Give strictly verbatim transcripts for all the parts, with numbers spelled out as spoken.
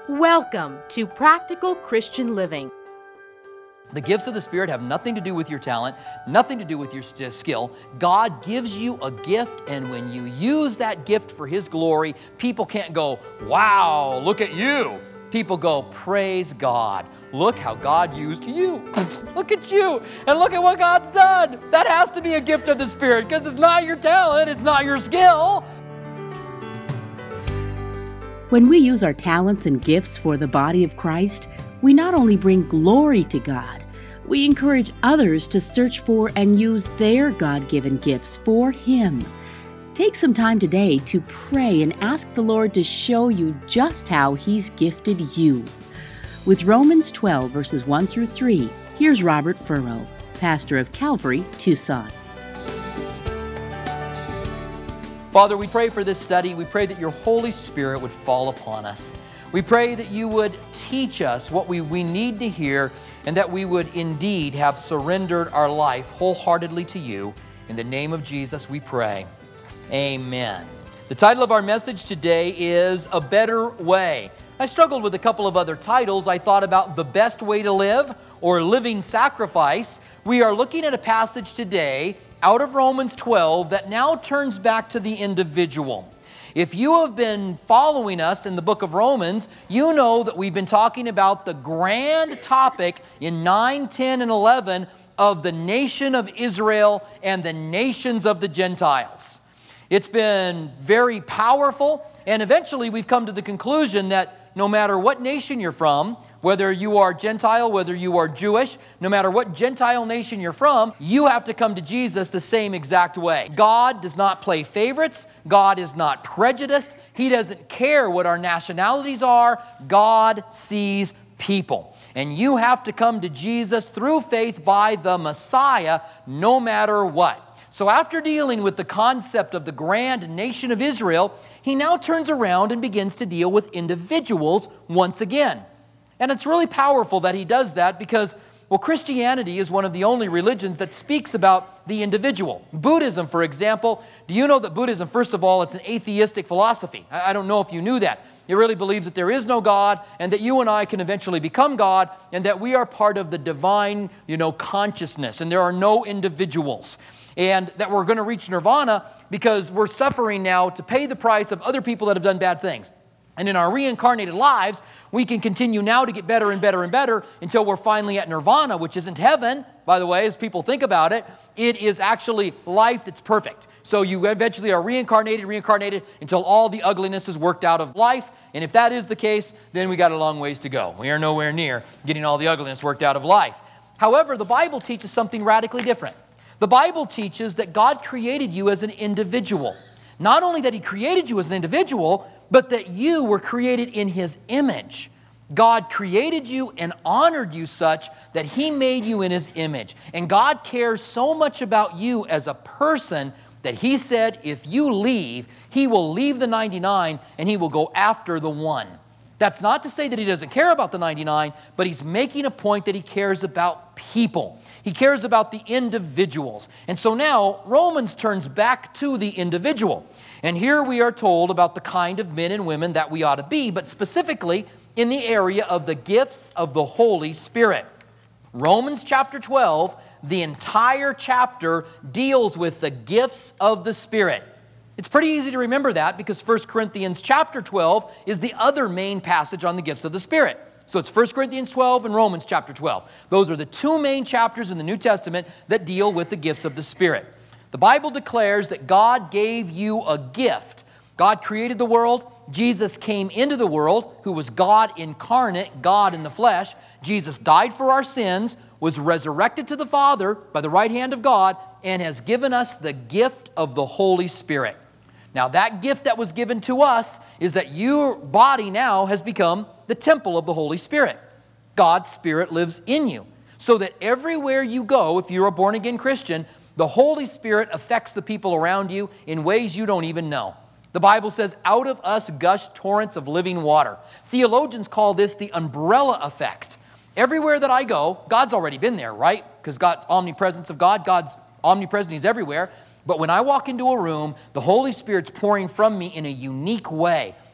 Welcome to Practical Christian Living. The gifts of the Spirit have nothing to do with your talent, nothing to do with your st- skill. God gives you a gift, and when you use that gift for His glory, people can't go, wow, look at you. People go, praise God. Look how God used you. Look at you, and look at what God's done. That has to be a gift of the Spirit, because it's not your talent, it's not your skill. When we use our talents and gifts for the body of Christ, we not only bring glory to God, we encourage others to search for and use their God-given gifts for Him. Take some time today to pray and ask the Lord to show you just how He's gifted you. With Romans twelve, verses one through three, here's Robert Furrow, pastor of Calvary, Tucson. Father, we pray for this study. We pray that your Holy Spirit would fall upon us. We pray that you would teach us what we, we need to hear, and that we would indeed have surrendered our life wholeheartedly to you. In the name of Jesus, we pray. Amen. The title of our message today is A Better Way. I struggled with a couple of other titles. I thought about The Best Way to Live or Living Sacrifice. We are looking at a passage today out of Romans twelve that now turns back to the individual. If you have been following us in the book of Romans, you know that we've been talking about the grand topic in nine, ten, and eleven of the nation of Israel and the nations of the Gentiles. It's been very powerful, and eventually we've come to the conclusion that no matter what nation you're from, whether you are Gentile, whether you are Jewish, no matter what Gentile nation you're from, you have to come to Jesus the same exact way. God does not play favorites. God is not prejudiced. He doesn't care what our nationalities are. God sees people. And you have to come to Jesus through faith by the Messiah, no matter what. So after dealing with the concept of the grand nation of Israel, he now turns around and begins to deal with individuals once again. And it's really powerful that he does that because, well, Christianity is one of the only religions that speaks about the individual. Buddhism, for example, do you know that Buddhism, first of all, it's an atheistic philosophy? I don't know if you knew that. It really believes that there is no God and that you and I can eventually become God and that we are part of the divine, you know, consciousness and there are no individuals. And that we're going to reach nirvana because we're suffering now to pay the price of other people that have done bad things. And in our reincarnated lives, we can continue now to get better and better and better until we're finally at nirvana, which isn't heaven, by the way, as people think about it. It is actually life that's perfect. So you eventually are reincarnated, reincarnated until all the ugliness is worked out of life. And if that is the case, then we got a long ways to go. We are nowhere near getting all the ugliness worked out of life. However, the Bible teaches something radically different. The Bible teaches that God created you as an individual. Not only that He created you as an individual, but that you were created in His image. God created you and honored you such that He made you in His image. And God cares so much about you as a person that He said if you leave, He will leave the ninety-nine and He will go after the one. That's not to say that He doesn't care about the ninety-nine, but He's making a point that He cares about people. He cares about the individuals. And so now Romans turns back to the individual. And here we are told about the kind of men and women that we ought to be, but specifically in the area of the gifts of the Holy Spirit. Romans chapter twelve, the entire chapter deals with the gifts of the Spirit. It's pretty easy to remember that because First Corinthians chapter twelve is the other main passage on the gifts of the Spirit. So it's First Corinthians twelve and Romans chapter twelve. Those are the two main chapters in the New Testament that deal with the gifts of the Spirit. The Bible declares that God gave you a gift. God created the world. Jesus came into the world, who was God incarnate, God in the flesh. Jesus died for our sins, was resurrected to the Father by the right hand of God, and has given us the gift of the Holy Spirit. Now that gift that was given to us is that your body now has become the temple of the Holy Spirit. God's Spirit lives in you. So that everywhere you go, if you're a born-again Christian, the Holy Spirit affects the people around you in ways you don't even know. The Bible says, out of us gush torrents of living water. Theologians call this the umbrella effect. Everywhere that I go, God's already been there, right? Because God's omnipresence of God, God's omnipresent, He's everywhere. But when I walk into a room, the Holy Spirit's pouring from me in a unique way.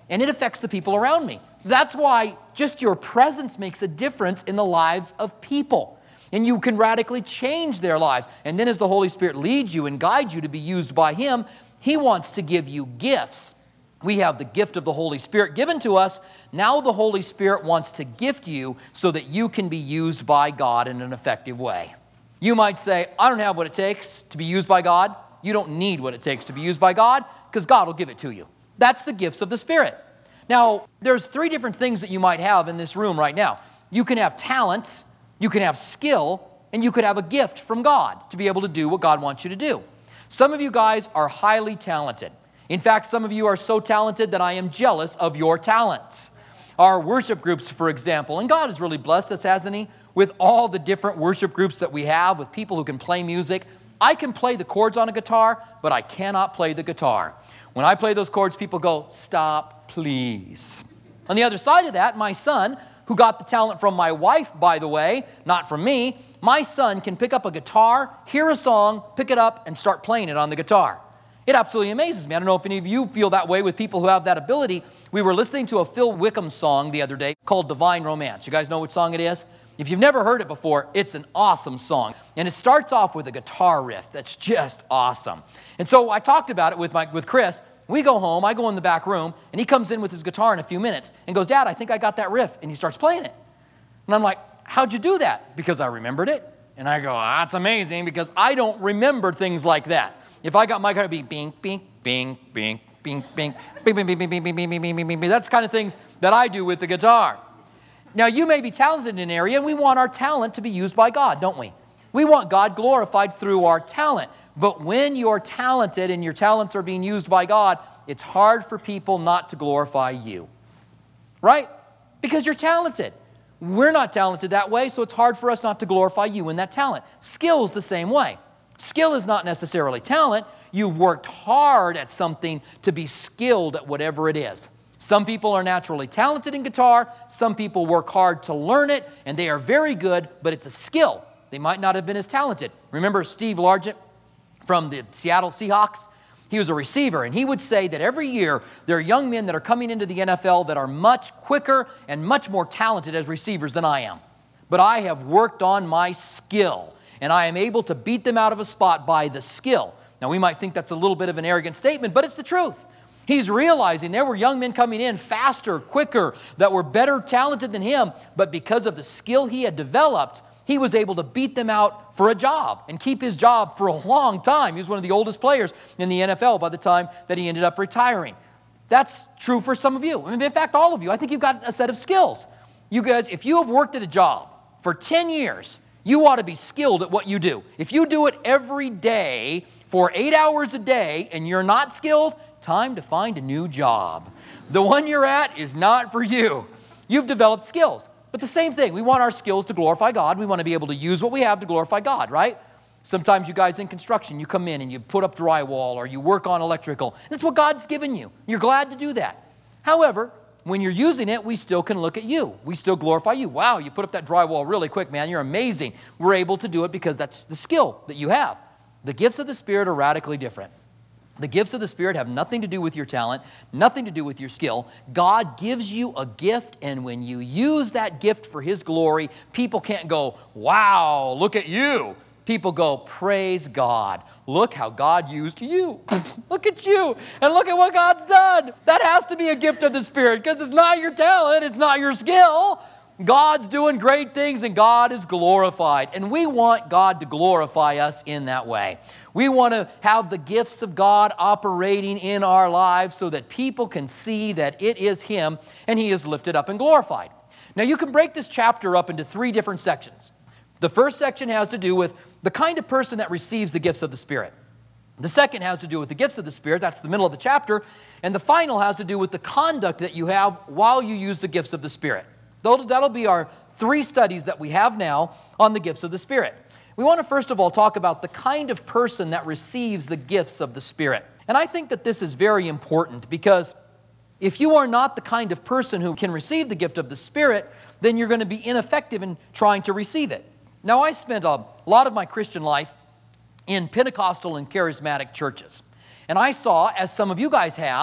and it affects the people around me. That's why just your presence makes a difference in the lives of people. And you can radically change their lives. And then as the Holy Spirit leads you and guides you to be used by Him, He wants to give you gifts. We have the gift of the Holy Spirit given to us. Now the Holy Spirit wants to gift you so that you can be used by God in an effective way. You might say, I don't have what it takes to be used by God. You don't need what it takes to be used by God because God will give it to you. That's the gifts of the Spirit. Now, there's three different things that you might have in this room right now. You can have talent, you can have skill, and you could have a gift from God to be able to do what God wants you to do. Some of you guys are highly talented. In fact, some of you are so talented that I am jealous of your talents. Our worship groups, for example, and God has really blessed us, hasn't He? With all the different worship groups that we have, with people who can play music. I can play the chords on a guitar, but I cannot play the guitar. When I play those chords, people go, stop, please. On the other side of that, my son, who got the talent from my wife, by the way, not from me, my son can pick up a guitar, hear a song, pick it up, and start playing it on the guitar. It absolutely amazes me. I don't know if any of you feel that way with people who have that ability. We were listening to a Phil Wickham song the other day called Divine Romance. You guys know what song it is? If you've never heard it before, it's an awesome song. And it starts off with a guitar riff that's just awesome. And so I talked about it with my with Chris. We go home, I go in the back room, and he comes in with his guitar in a few minutes and goes, Dad, I think I got that riff. And he starts playing it. And I'm like, how'd you do that? Because I remembered it. And I go, that's amazing because I don't remember things like that. If I got my guitar, it'd be bing, bing, bing, bing, bing, bing, bing, bing, bing, bing, bing, bing, bing, bing, bing, bing. That's the kind of things that I do with the guitar. Now, you may be talented in an area, and we want our talent to be used by God, don't we? We want God glorified through our talent. But when you're talented and your talents are being used by God, it's hard for people not to glorify you. Right? Because you're talented. We're not talented that way, so it's hard for us not to glorify you in that talent. Skill's the same way. Skill is not necessarily talent. You've worked hard at something to be skilled at whatever it is. Some people are naturally talented in guitar. Some people work hard to learn it, and they are very good, but it's a skill. They might not have been as talented. Remember Steve Largent from the Seattle Seahawks? He was a receiver, and he would say that every year there are young men that are coming into the N F L that are much quicker and much more talented as receivers than I am. But I have worked on my skill, and I am able to beat them out of a spot by the skill. Now, we might think that's a little bit of an arrogant statement, but it's the truth. He's realizing there were young men coming in faster, quicker, that were better talented than him, but because of the skill he had developed, he was able to beat them out for a job and keep his job for a long time. He was one of the oldest players in the N F L by the time that he ended up retiring. That's true for some of you. I mean, in fact, all of you. I think you've got a set of skills. You guys, if you have worked at a job for ten years, you ought to be skilled at what you do. If you do it every day for eight hours a day and you're not skilled, time to find a new job. The one you're at is not for you. You've developed skills. But the same thing, we want our skills to glorify God. We want to be able to use what we have to glorify God, right? Sometimes you guys in construction, you come in and you put up drywall or you work on electrical. And it's what God's given you. You're glad to do that. However, when you're using it, we still can look at you. We still glorify you. Wow, you put up that drywall really quick, man. You're amazing. We're able to do it because that's the skill that you have. The gifts of the Spirit are radically different. The gifts of the Spirit have nothing to do with your talent, nothing to do with your skill. God gives you a gift, and when you use that gift for His glory, people can't go, wow, look at you. People go, praise God. Look how God used you. Look at you, and look at what God's done. That has to be a gift of the Spirit because it's not your talent, it's not your skill. God's doing great things and God is glorified. And we want God to glorify us in that way. We want to have the gifts of God operating in our lives so that people can see that it is Him and He is lifted up and glorified. Now you can break this chapter up into three different sections. The first section has to do with the kind of person that receives the gifts of the Spirit. The second has to do with the gifts of the Spirit. That's the middle of the chapter. And the final has to do with the conduct that you have while you use the gifts of the Spirit. That'll be our three studies that we have now on the gifts of the Spirit. We want to first of all talk about the kind of person that receives the gifts of the Spirit. And I think that this is very important because if you are not the kind of person who can receive the gift of the Spirit, then you're going to be ineffective in trying to receive it. Now, I spent a lot of my Christian life in Pentecostal and charismatic churches. And I saw, as some of you guys have,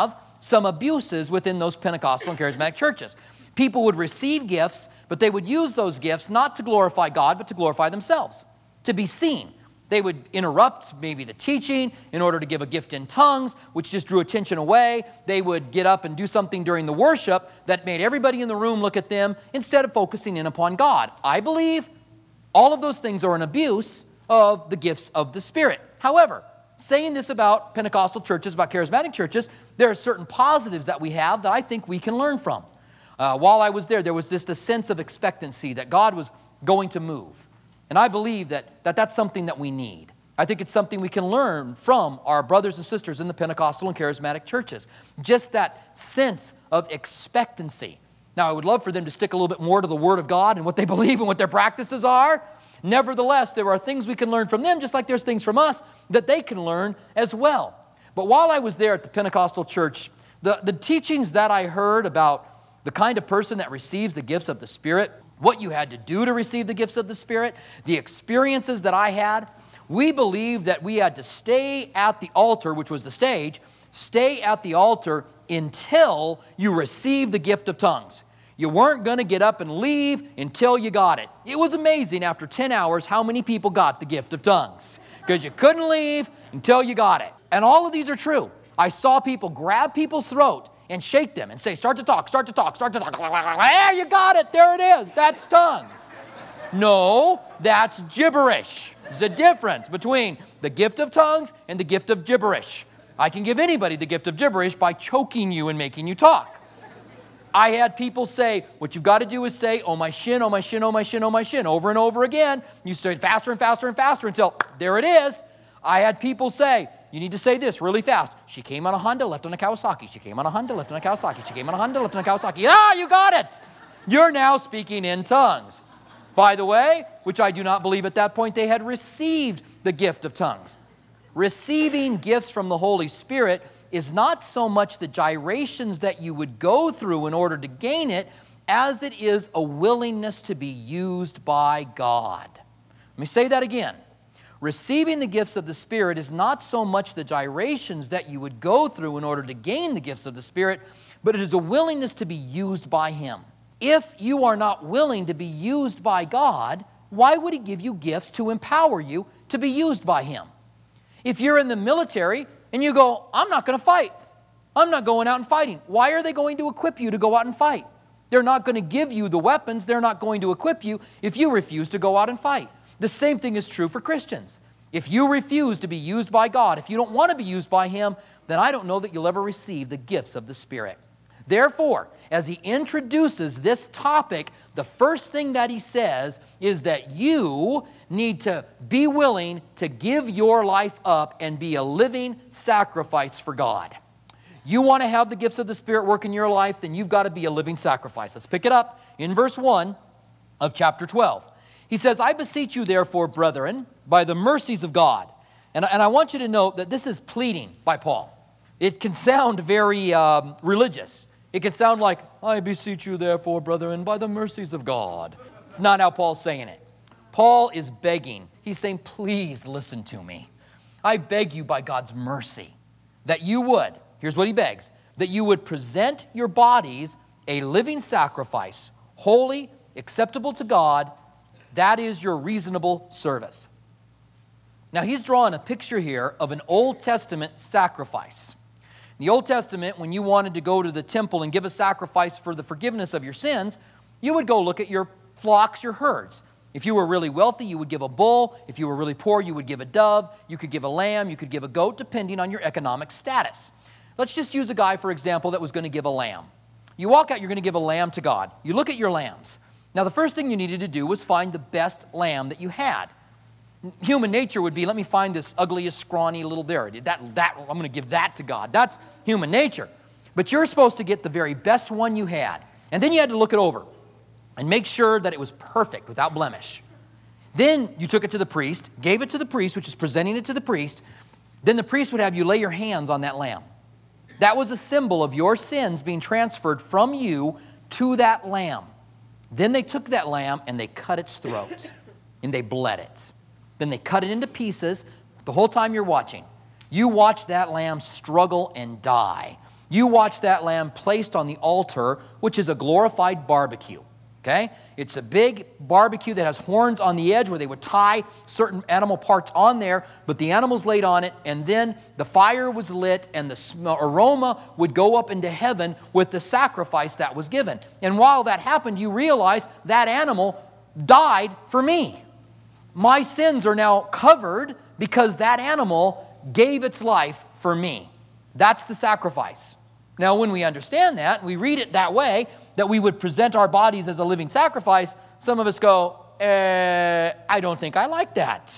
some abuses within those Pentecostal and charismatic churches. People would receive gifts, but they would use those gifts not to glorify God, but to glorify themselves, to be seen. They would interrupt maybe the teaching in order to give a gift in tongues, which just drew attention away. They would get up and do something during the worship that made everybody in the room look at them instead of focusing in upon God. I believe all of those things are an abuse of the gifts of the Spirit. However, saying this about Pentecostal churches, about charismatic churches, there are certain positives that we have that I think we can learn from. Uh, while I was there, there was just a sense of expectancy that God was going to move. And I believe that, that that's something that we need. I think it's something we can learn from our brothers and sisters in the Pentecostal and charismatic churches. Just that sense of expectancy. Now, I would love for them to stick a little bit more to the Word of God and what they believe and what their practices are. Nevertheless, there are things we can learn from them, just like there's things from us that they can learn as well. But while I was there at the Pentecostal church, the, the teachings that I heard about the kind of person that receives the gifts of the Spirit, what you had to do to receive the gifts of the Spirit, the experiences that I had, we believed that we had to stay at the altar, which was the stage, stay at the altar until you received the gift of tongues. You weren't going to get up and leave until you got it. It was amazing after ten hours how many people got the gift of tongues, because you couldn't leave until you got it. And all of these are true. I saw people grab people's throat and shake them and say, start to talk, start to talk, start to talk. There, you got it. There it is. That's tongues. No, that's gibberish. There's a difference between the gift of tongues and the gift of gibberish. I can give anybody the gift of gibberish by choking you and making you talk. I had people say, what you've got to do is say, oh my shin, oh my shin, oh my shin, oh my shin, over and over again. You say it faster and faster and faster until there it is. I had people say, you need to say this really fast. She came on a Honda, left on a Kawasaki. She came on a Honda, left on a Kawasaki. She came on a Honda, left on a Kawasaki. Ah, you got it. You're now speaking in tongues. By the way, which I do not believe at that point they had received the gift of tongues. Receiving gifts from the Holy Spirit is not so much the gyrations that you would go through in order to gain it, as it is a willingness to be used by God. Let me say that again. Receiving the gifts of the Spirit is not so much the gyrations that you would go through in order to gain the gifts of the Spirit, but it is a willingness to be used by Him. If you are not willing to be used by God, why would He give you gifts to empower you to be used by Him? If you're in the military and you go, I'm not going to fight. I'm not going out and fighting. Why are they going to equip you to go out and fight? They're not going to give you the weapons. They're not going to equip you if you refuse to go out and fight. The same thing is true for Christians. If you refuse to be used by God, if you don't want to be used by Him, then I don't know that you'll ever receive the gifts of the Spirit. Therefore, as he introduces this topic, the first thing that he says is that you need to be willing to give your life up and be a living sacrifice for God. You want to have the gifts of the Spirit work in your life, then you've got to be a living sacrifice. Let's pick it up in verse one of chapter twelve. He says, I beseech you therefore, brethren, by the mercies of God. And, and I want you to note that this is pleading by Paul. It can sound very um, religious. It can sound like, I beseech you therefore, brethren, by the mercies of God. It's not how Paul's saying it. Paul is begging. He's saying, please listen to me. I beg you by God's mercy that you would, here's what he begs, that you would present your bodies a living sacrifice, holy, acceptable to God. That is your reasonable service. Now he's drawing a picture here of an Old Testament sacrifice. In the Old Testament, when you wanted to go to the temple and give a sacrifice for the forgiveness of your sins, you would go look at your flocks, your herds. If you were really wealthy, you would give a bull. If you were really poor, you would give a dove. You could give a lamb. You could give a goat, depending on your economic status. Let's just use a guy, for example, that was going to give a lamb. You walk out, you're going to give a lamb to God. You look at your lambs. Now, the first thing you needed to do was find the best lamb that you had. Human nature would be, let me find this ugliest, scrawny little there. That, that, I'm going to give that to God. That's human nature. But you're supposed to get the very best one you had. And then you had to look it over and make sure that it was perfect, without blemish. Then you took it to the priest, gave it to the priest, which is presenting it to the priest. Then the priest would have you lay your hands on that lamb. That was a symbol of your sins being transferred from you to that lamb. Then they took that lamb and they cut its throat and they bled it. Then they cut it into pieces. The whole time you're watching, you watch that lamb struggle and die. You watch that lamb placed on the altar, which is a glorified barbecue. Okay? It's a big barbecue that has horns on the edge where they would tie certain animal parts on there, but the animal's laid on it, and then the fire was lit, and the smell, aroma would go up into heaven with the sacrifice that was given. And while that happened, you realize that animal died for me. My sins are now covered because that animal gave its life for me. That's the sacrifice. Now, when we understand that, we read it that way, that we would present our bodies as a living sacrifice, some of us go, eh, I don't think I like that.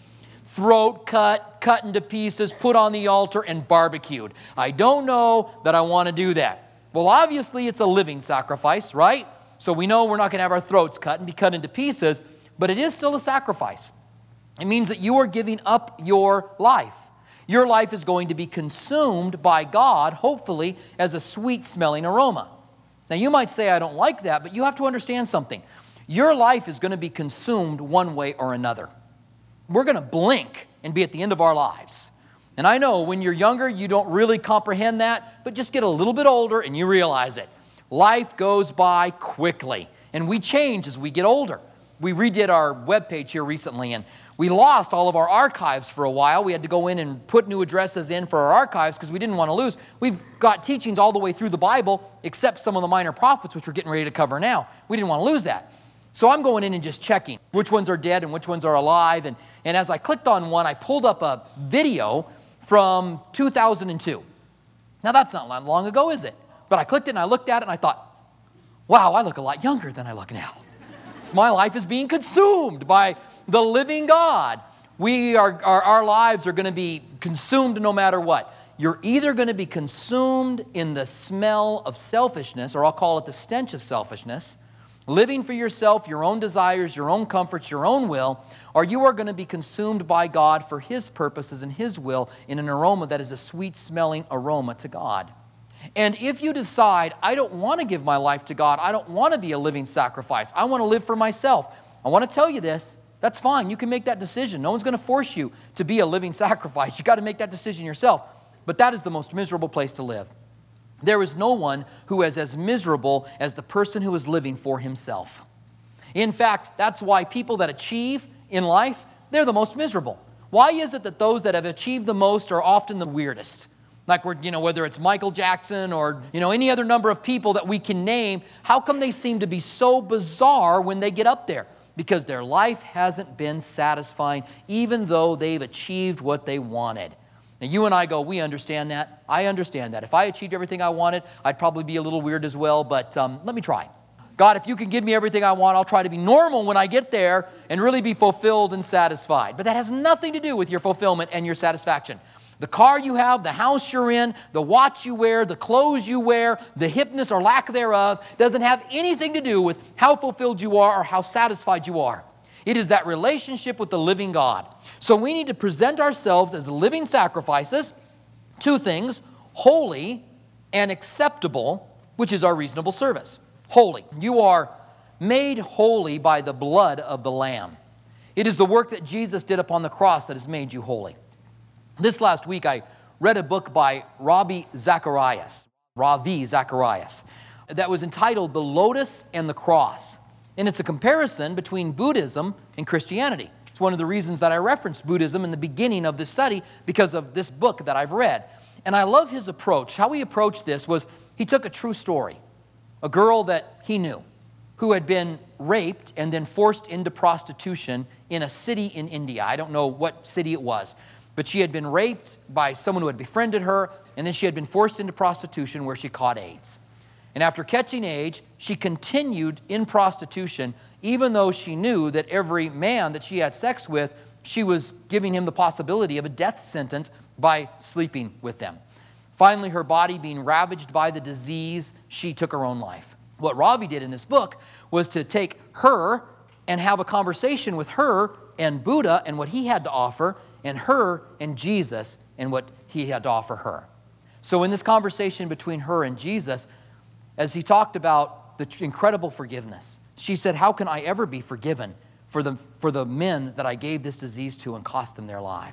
Throat cut, cut into pieces, put on the altar, and barbecued. I don't know that I want to do that. Well, obviously, it's a living sacrifice, right? So we know we're not going to have our throats cut and be cut into pieces, but it is still a sacrifice. It means that you are giving up your life. Your life is going to be consumed by God, hopefully, as a sweet-smelling aroma. Now, you might say, I don't like that, but you have to understand something. Your life is going to be consumed one way or another. We're going to blink and be at the end of our lives. And I know when you're younger, you don't really comprehend that, but just get a little bit older and you realize it. Life goes by quickly, and we change as we get older. We redid our webpage here recently, and we lost all of our archives for a while. We had to go in and put new addresses in for our archives because we didn't want to lose. We've got teachings all the way through the Bible, except some of the minor prophets, which we're getting ready to cover now. We didn't want to lose that. So I'm going in and just checking which ones are dead and which ones are alive. And, and as I clicked on one, I pulled up a video from two thousand two. Now, that's not long ago, is it? But I clicked it and I looked at it and I thought, wow, I look a lot younger than I look now. My life is being consumed by the living God. We are, our, our lives are going to be consumed no matter what. You're either going to be consumed in the smell of selfishness, or I'll call it the stench of selfishness, living for yourself, your own desires, your own comforts, your own will, or you are going to be consumed by God for His purposes and His will in an aroma that is a sweet-smelling aroma to God. And if you decide, I don't want to give my life to God, I don't want to be a living sacrifice, I want to live for myself, I want to tell you this, that's fine. You can make that decision. No one's going to force you to be a living sacrifice. You've got to make that decision yourself. But that is the most miserable place to live. There is no one who is as miserable as the person who is living for himself. In fact, that's why people that achieve in life, they're the most miserable. Why is it that those that have achieved the most are often the weirdest? Like, we're, you know, whether it's Michael Jackson or, you know, any other number of people that we can name, how come they seem to be so bizarre when they get up there? Because their life hasn't been satisfying, even though they've achieved what they wanted. Now, you and I go, we understand that. I understand that. If I achieved everything I wanted, I'd probably be a little weird as well, but um, let me try. God, if you can give me everything I want, I'll try to be normal when I get there and really be fulfilled and satisfied. But that has nothing to do with your fulfillment and your satisfaction. The car you have, the house you're in, the watch you wear, the clothes you wear, the hipness or lack thereof doesn't have anything to do with how fulfilled you are or how satisfied you are. It is that relationship with the living God. So we need to present ourselves as living sacrifices, two things, holy and acceptable, which is our reasonable service. Holy. You are made holy by the blood of the Lamb. It is the work that Jesus did upon the cross that has made you holy. This last week, I read a book by Ravi Zacharias, Ravi Zacharias, that was entitled The Lotus and the Cross. And it's a comparison between Buddhism and Christianity. It's one of the reasons that I referenced Buddhism in the beginning of this study because of this book that I've read. And I love his approach. How he approached this was he took a true story, a girl that he knew who had been raped and then forced into prostitution in a city in India. I don't know what city it was. But she had been raped by someone who had befriended her, and then she had been forced into prostitution where she caught AIDS. And after catching AIDS, she continued in prostitution, even though she knew that every man that she had sex with, she was giving him the possibility of a death sentence by sleeping with them. Finally, her body being ravaged by the disease, she took her own life. What Ravi did in this book was to take her and have a conversation with her and Buddha and what he had to offer, and her and Jesus and what he had to offer her. So in this conversation between her and Jesus, as he talked about the incredible forgiveness, she said, how can I ever be forgiven for the, for the men that I gave this disease to and cost them their lives?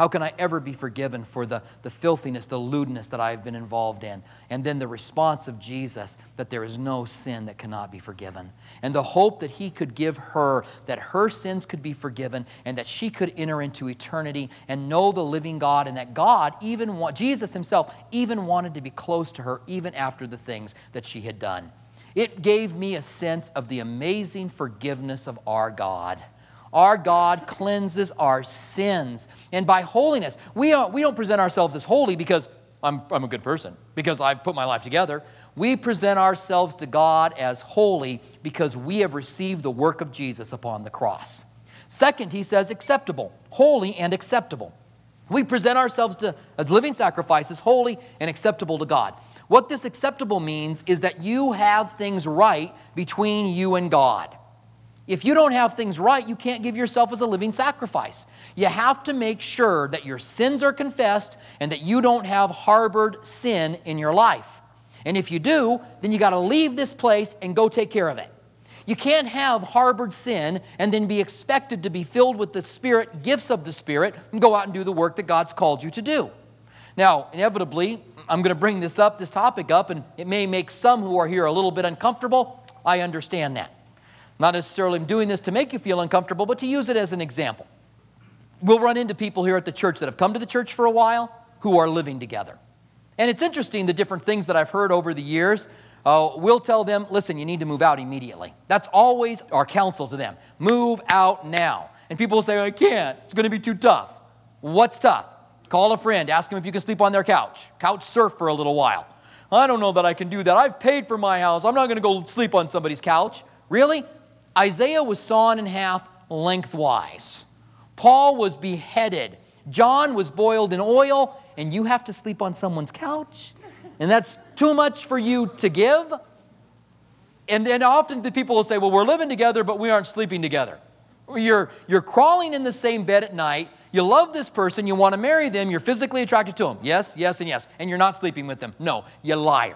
How can I ever be forgiven for the, the filthiness, the lewdness that I've been involved in? And then the response of Jesus that there is no sin that cannot be forgiven. And the hope that he could give her, that her sins could be forgiven and that she could enter into eternity and know the living God, and that God, even wa- Jesus himself, even wanted to be close to her even after the things that she had done. It gave me a sense of the amazing forgiveness of our God. Our God cleanses our sins. And by holiness, we don't, we don't present ourselves as holy because I'm, I'm a good person, because I've put my life together. We present ourselves to God as holy because we have received the work of Jesus upon the cross. Second, he says acceptable, holy and acceptable. We present ourselves to, as living sacrifices, holy and acceptable to God. What this acceptable means is that you have things right between you and God. If you don't have things right, you can't give yourself as a living sacrifice. You have to make sure that your sins are confessed and that you don't have harbored sin in your life. And if you do, then you got to leave this place and go take care of it. You can't have harbored sin and then be expected to be filled with the Spirit, gifts of the Spirit, and go out and do the work that God's called you to do. Now, inevitably, I'm going to bring this up, this topic up, and it may make some who are here a little bit uncomfortable. I understand that. Not necessarily doing this to make you feel uncomfortable, but to use it as an example. We'll run into people here at the church that have come to the church for a while who are living together. And it's interesting the different things that I've heard over the years. Uh, we'll tell them, listen, you need to move out immediately. That's always our counsel to them. Move out now. And people will say, I can't. It's going to be too tough. What's tough? Call a friend. Ask them if you can sleep on their couch. Couch surf for a little while. I don't know that I can do that. I've paid for my house. I'm not going to go sleep on somebody's couch. Really? Isaiah was sawn in half lengthwise. Paul was beheaded. John was boiled in oil, and you have to sleep on someone's couch? And that's too much for you to give? And, and often the people will say, well, we're living together, but we aren't sleeping together. You're, you're crawling in the same bed at night. You love this person. You want to marry them. You're physically attracted to them. Yes, yes, and yes. And you're not sleeping with them. No, you liar.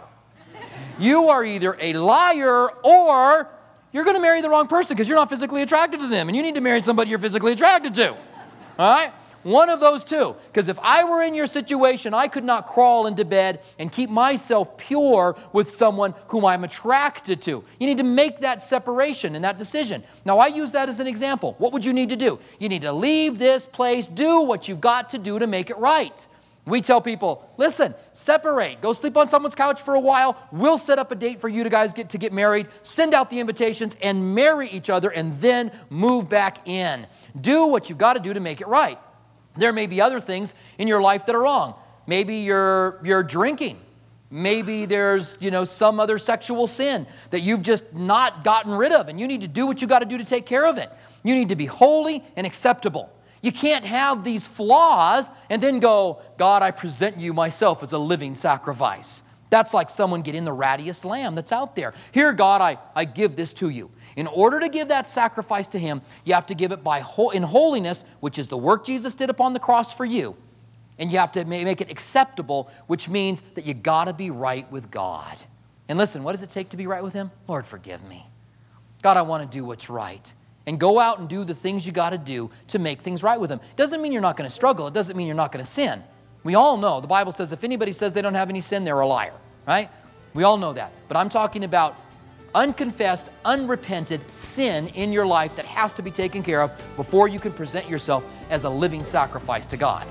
You are either a liar or you're going to marry the wrong person because you're not physically attracted to them, and you need to marry somebody you're physically attracted to. All right? One of those two. Because if I were in your situation, I could not crawl into bed and keep myself pure with someone whom I'm attracted to. You need to make that separation and that decision. Now, I use that as an example. What would you need to do? You need to leave this place, do what you've got to do to make it right. We tell people, listen, separate. Go sleep on someone's couch for a while. We'll set up a date for you to guys get to get married. Send out the invitations and marry each other and then move back in. Do what you've got to do to make it right. There may be other things in your life that are wrong. Maybe you're, you're drinking. Maybe there's, you know, some other sexual sin that you've just not gotten rid of, and you need to do what you got to do to take care of it. You need to be holy and acceptable. You can't have these flaws and then go, God, I present you myself as a living sacrifice. That's like someone getting the rattiest lamb that's out there. Here, God, I, I give this to you. In order to give that sacrifice to him, you have to give it by ho- in holiness, which is the work Jesus did upon the cross for you. And you have to make it acceptable, which means that you got to be right with God. And listen, what does it take to be right with him? Lord, forgive me. God, I want to do what's right. And go out and do the things you got to do to make things right with him. It doesn't mean you're not going to struggle. It doesn't mean you're not going to sin. We all know. The Bible says if anybody says they don't have any sin, they're a liar, right? We all know that. But I'm talking about unconfessed, unrepented sin in your life that has to be taken care of before you can present yourself as a living sacrifice to God.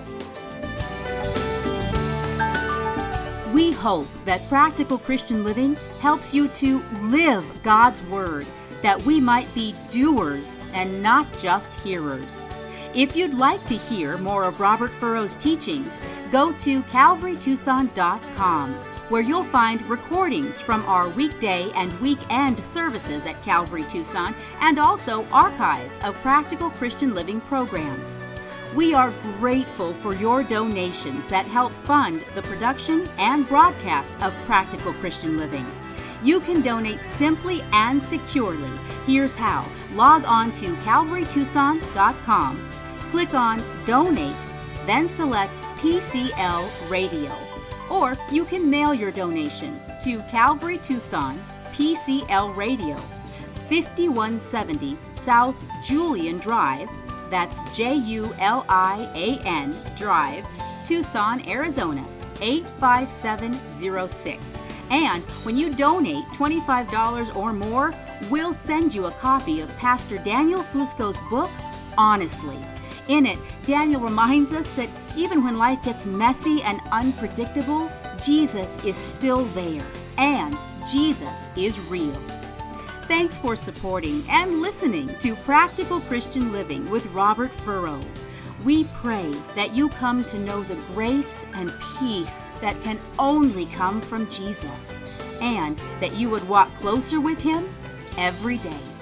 We hope that Practical Christian Living helps you to live God's Word, that we might be doers and not just hearers. If you'd like to hear more of Robert Furrow's teachings, go to calvary tucson dot com, where you'll find recordings from our weekday and weekend services at Calvary Tucson, and also archives of Practical Christian Living programs. We are grateful for your donations that help fund the production and broadcast of Practical Christian Living. You can donate simply and securely. Here's how. Log on to calvary tucson dot com, click on Donate, then select P C L Radio. Or you can mail your donation to Calvary Tucson, P C L Radio, fifty-one seventy South Julian Drive, That's J U L I A N Drive, Tucson, Arizona, eight five seven zero six. And when you donate twenty-five dollars or more, we'll send you a copy of Pastor Daniel Fusco's book, Honestly. In it, Daniel reminds us that even when life gets messy and unpredictable, Jesus is still there, and Jesus is real. Thanks for supporting and listening to Practical Christian Living with Robert Furrow. We pray that you come to know the grace and peace that can only come from Jesus, and that you would walk closer with Him every day.